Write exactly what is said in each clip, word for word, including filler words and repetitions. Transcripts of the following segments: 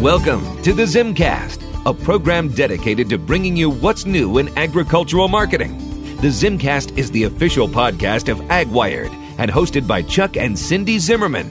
Welcome to the Zimcast, a program dedicated to bringing you what's new in agricultural marketing. The Zimcast is the official podcast of AgWired and hosted by Chuck and Cindy Zimmerman.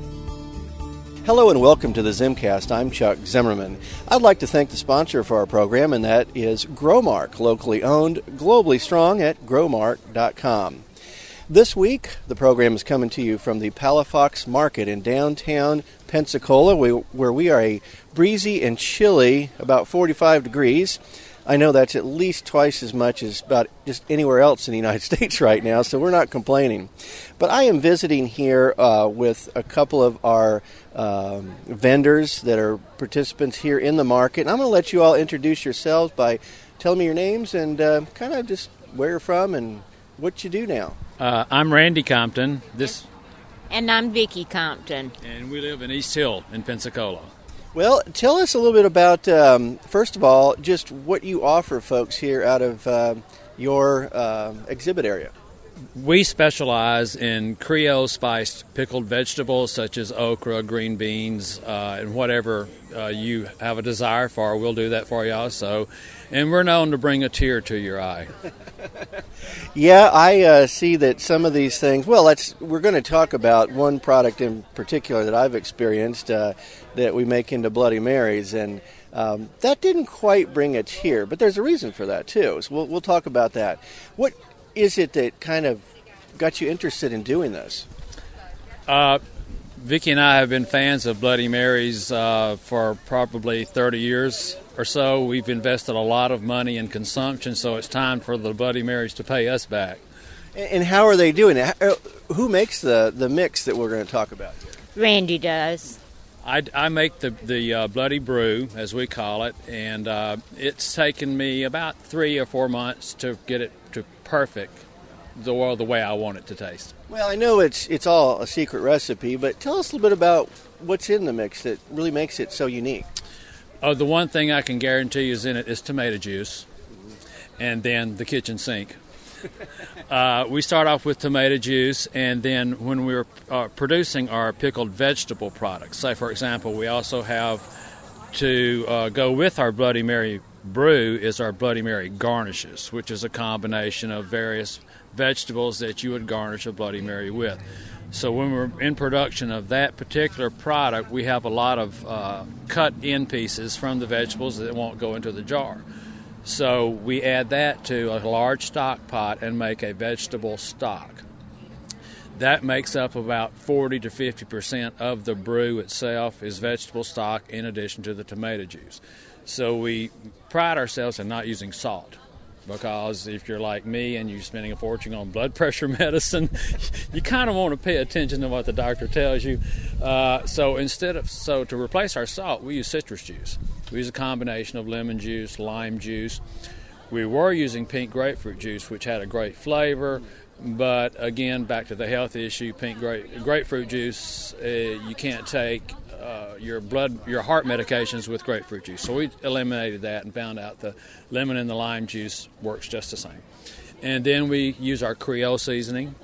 Hello and welcome to the Zimcast. I'm Chuck Zimmerman. I'd like to thank the sponsor for our program, and that is Growmark, locally owned, globally strong at growmark dot com. This week, the program is coming to you from the Palafox Market in downtown Pensacola, where we are a breezy and chilly, about forty-five degrees. I know that's at least twice as much as about just anywhere else in the United States right now, so we're not complaining. But I am visiting here uh, with a couple of our um, vendors that are participants here in the market. And I'm going to let you all introduce yourselves by telling me your names and uh, kind of just where you're from and what you do now. Uh, I'm Randy Compton. This, And I'm Vicki Compton. and we live in East Hill in Pensacola. Well, tell us a little bit about, um, first of all, just what you offer folks here out of uh, your uh, exhibit area. We specialize in Creole spiced pickled vegetables such as okra, green beans, uh, and whatever uh, you have a desire for. We'll do that for you also. And we're known to bring a tear to your eye. Yeah, I uh, see that some of these things, well, let's, we're going to talk about one product in particular that I've experienced uh, that we make into Bloody Marys, and um, that didn't quite bring a tear, but there's a reason for that too, so we'll, we'll talk about that. What is it that kind of got you interested in doing this? Uh, Vicki and I have been fans of Bloody Marys uh, for probably thirty years or so. We've invested a lot of money in consumption, so it's time for the Bloody Marys to pay us back. And how are they doing it? Who makes the, the mix that we're going to talk about here? Randy does. I, I make the, the uh, Bloody Brew, as we call it, and uh, it's taken me about three or four months to get it to perfect the, well, the way I want it to taste. Well, I know it's it's all a secret recipe, but tell us a little bit about what's in the mix that really makes it so unique. Oh, the one thing I can guarantee is in it is tomato juice, and then the kitchen sink. uh, we start off with tomato juice, and then when we're uh, producing our pickled vegetable products, say for example, we also have to uh, go with our Bloody Mary brew is our Bloody Mary garnishes, which is a combination of various vegetables that you would garnish a Bloody Mary with. So when we're in production of that particular product, we have a lot of uh, cut-in pieces from the vegetables that won't go into the jar. So we add that to a large stock pot and make a vegetable stock. That makes up about forty to fifty percent of the brew itself is vegetable stock in addition to the tomato juice. So we pride ourselves in not using salt, because if you're like me and you're spending a fortune on blood pressure medicine, you kind of want to pay attention to what the doctor tells you. Uh, so instead of so to replace our salt, we use citrus juice. We use a combination of lemon juice, lime juice. We were using pink grapefruit juice, which had a great flavor, but again, back to the health issue, pink grape, grapefruit juice, uh, you can't take uh, your blood, your heart medications with grapefruit juice. So we eliminated that and found out the lemon and the lime juice works just the same. And then we use our Creole seasoning.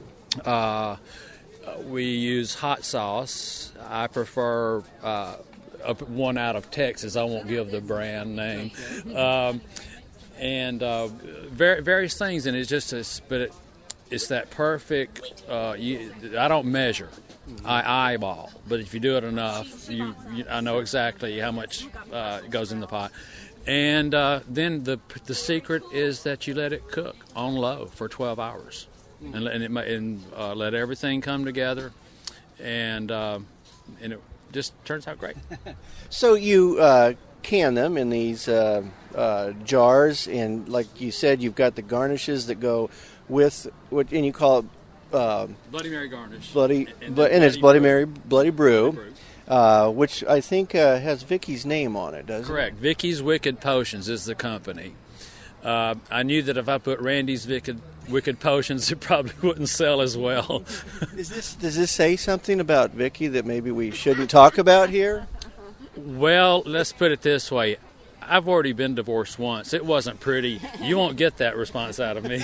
Uh, we use hot sauce. I prefer uh, one out of Texas. I won't give the brand name. Um, and uh, ver- various things, and it's just a, but it, it's that perfect. Uh, you, I don't measure, I eyeball. But if you do it enough, you, you I know exactly how much uh, goes in the pot. And uh, then the the secret is that you let it cook on low for twelve hours, and, and it and uh, let everything come together, and uh, and it just turns out great. So you uh, can them in these uh, uh, jars, and like you said, you've got the garnishes that go with what, and you call it uh, Bloody Mary garnish. Bloody, and, but, and Bloody it's Bloody Brew. Mary Bloody Brew, Bloody Brew. Uh, which I think uh, has Vicky's name on it, doesn't Correct. Vicky's Wicked Potions is the company. Uh, I knew that if I put Randy's Wicked, Wicked Potions, it probably wouldn't sell as well. it? Is this, does this say something about Vicky that maybe we shouldn't talk about here? Well, let's put it this way. I've already been divorced once. It wasn't pretty. You won't get that response out of me.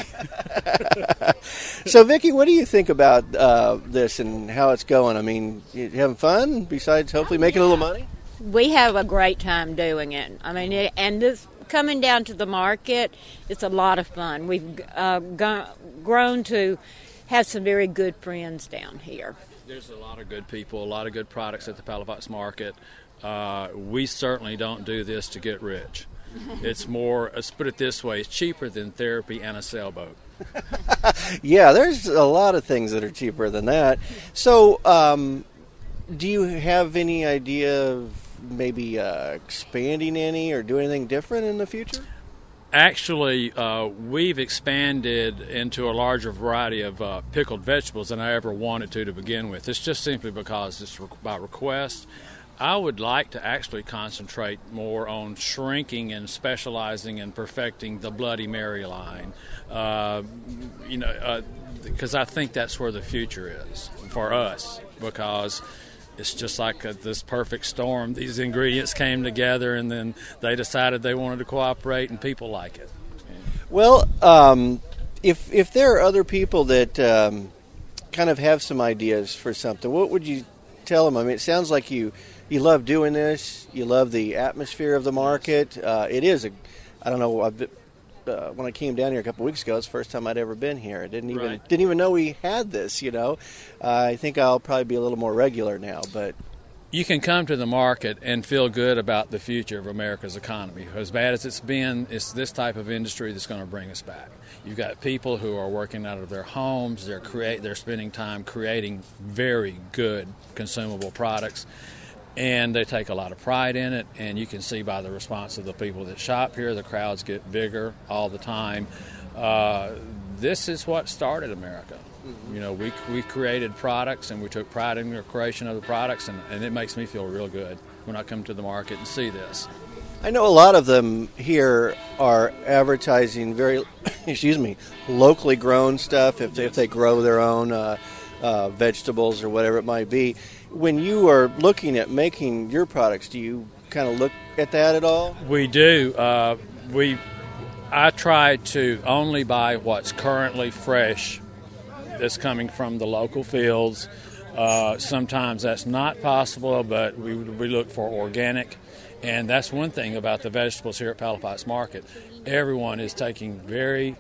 So, Vicki, what do you think about uh, this and how it's going? I mean, you having fun besides hopefully making a little money? we have a great time doing it. I mean, it, and this coming down to the market, it's a lot of fun. We've uh, go, grown to have some very good friends down here. There's a lot of good people, a lot of good products at the Palafox Market. Uh, we certainly don't do this to get rich. It's more, let's put it this way, it's cheaper than therapy and a sailboat. Yeah, there's a lot of things that are cheaper than that. So, um, do you have any idea of maybe uh, expanding any or doing anything different in the future? Actually, uh, we've expanded into a larger variety of uh, pickled vegetables than I ever wanted to to begin with. It's just simply because it's re- by request. I would like to actually concentrate more on shrinking and specializing and perfecting the Bloody Mary line, uh, you know, because uh, I think that's where the future is for us, because it's just like a, this perfect storm. These ingredients came together, and then they decided they wanted to cooperate, and people like it. Well, um, if if there are other people that um, kind of have some ideas for something, what would you tell them? I mean, it sounds like you, you love doing this. You love the atmosphere of the market. Uh, it is a, I don't know, I've, uh, when I came down here a couple of weeks ago, it's the first time I'd ever been here. I didn't even Right. didn't even know we had this. You know, uh, I think I'll probably be a little more regular now, but. You can come to the market and feel good about the future of America's economy. As bad as it's been, it's this type of industry that's going to bring us back. You've got people who are working out of their homes. They're create. They're spending time creating very good consumable products, and they take a lot of pride in it. And you can see by the response of the people that shop here, the crowds get bigger all the time. Uh, this is what started America. You know, we we created products, and we took pride in the creation of the products, and, and it makes me feel real good when I come to the market and see this. I know a lot of them here are advertising very, excuse me, locally grown stuff if they, if they grow their own uh, uh, vegetables or whatever it might be. When you are looking at making your products, do you kind of look at that at all? We do. Uh, we, I try to only buy what's currently fresh that's coming from the local fields. Uh, sometimes that's not possible, but we we look for organic. And that's one thing about the vegetables here at Palafox Market. Everyone is taking very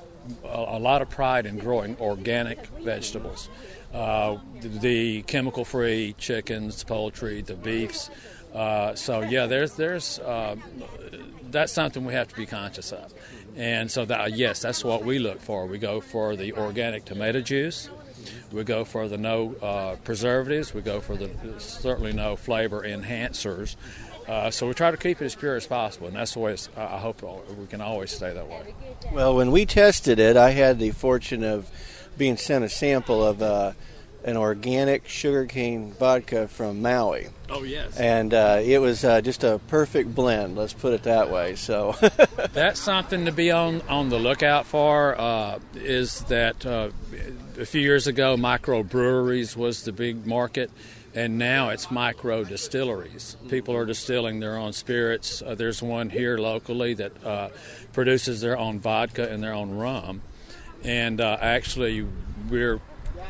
a, a lot of pride in growing organic vegetables. Uh, the, the chemical-free chickens, poultry, the beefs. Uh, so yeah, there's there's uh, that's something we have to be conscious of. And so that yes, that's what we look for. We go for the organic tomato juice. We go for the no uh, preservatives. We go for the certainly no flavor enhancers. Uh, so we try to keep it as pure as possible, and that's the way it's, I hope we can always stay that way. Well, when we tested it, I had the fortune of being sent a sample of uh, an organic sugarcane vodka from Maui. Oh, yes. And uh, it was uh, just a perfect blend, let's put it that way. So that's something to be on, on the lookout for, uh, is that uh, a few years ago, microbreweries was the big market. And now it's micro distilleries. People are distilling their own spirits. Uh, there's one here locally that uh, produces their own vodka and their own rum. And uh, actually, we're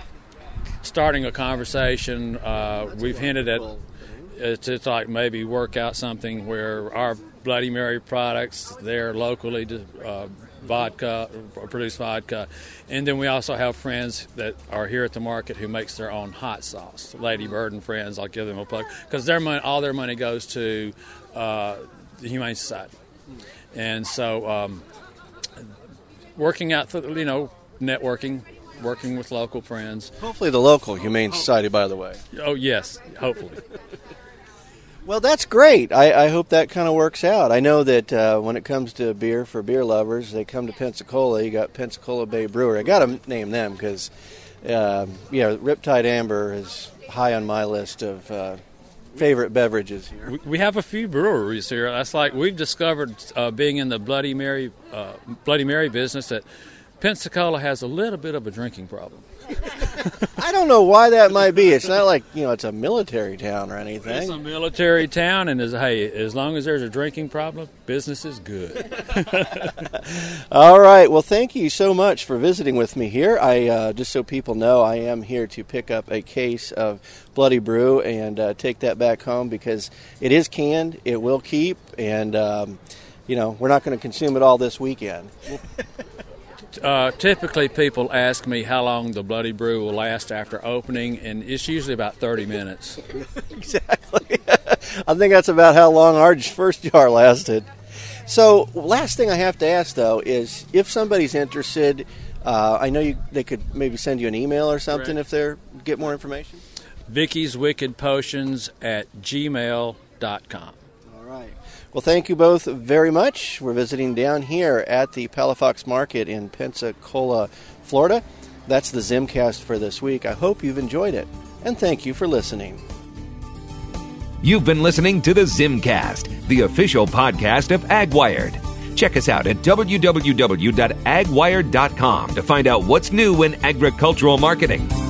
starting a conversation. Uh, we've hinted at it's, it's like maybe work out something where our Bloody Mary products, they're locally uh, vodka, produce vodka. And then we also have friends that are here at the market who makes their own hot sauce. Lady Bird and friends, I'll give them a plug. Because their money, all their money goes to uh, the Humane Society. And so um, working out, you know, networking, working with local friends. Hopefully the local Humane Society, by the way. Oh, yes, hopefully. Well, that's great. I, I hope that kind of works out. I know that uh, when it comes to beer for beer lovers, they come to Pensacola. You got Pensacola Bay Brewery. I got to name them because, uh, yeah, Riptide Amber is high on my list of uh, favorite beverages here. We, we have a few breweries here. That's like we've discovered uh, being in the Bloody Mary, uh, Bloody Mary business that Pensacola has a little bit of a drinking problem. I don't know why that might be. It's not like, you know, it's a military town or anything. It's a military town, and as, hey, as long as there's a drinking problem, business is good. All right. Well, thank you so much for visiting with me here. I uh, just so people know, I am here to pick up a case of Bloody Brew and uh, take that back home because it is canned. It will keep, and um, you know, we're not going to consume it all this weekend. Uh, typically, people ask me how long the Bloody Brew will last after opening, and it's usually about thirty minutes. Exactly. I think that's about how long our first jar lasted. So, last thing I have to ask, though, is if somebody's interested, uh, I know you, they could maybe send you an email or something Correct. if they get more information. Vicky's Wicked Potions at gmail dot com. All right. Well, thank you both very much. We're visiting down here at the Palafox Market in Pensacola, Florida. That's the Zimcast for this week. I hope you've enjoyed it, and thank you for listening. You've been listening to the Zimcast, the official podcast of AgWired. Check us out at w w w dot ag wired dot com to find out what's new in agricultural marketing.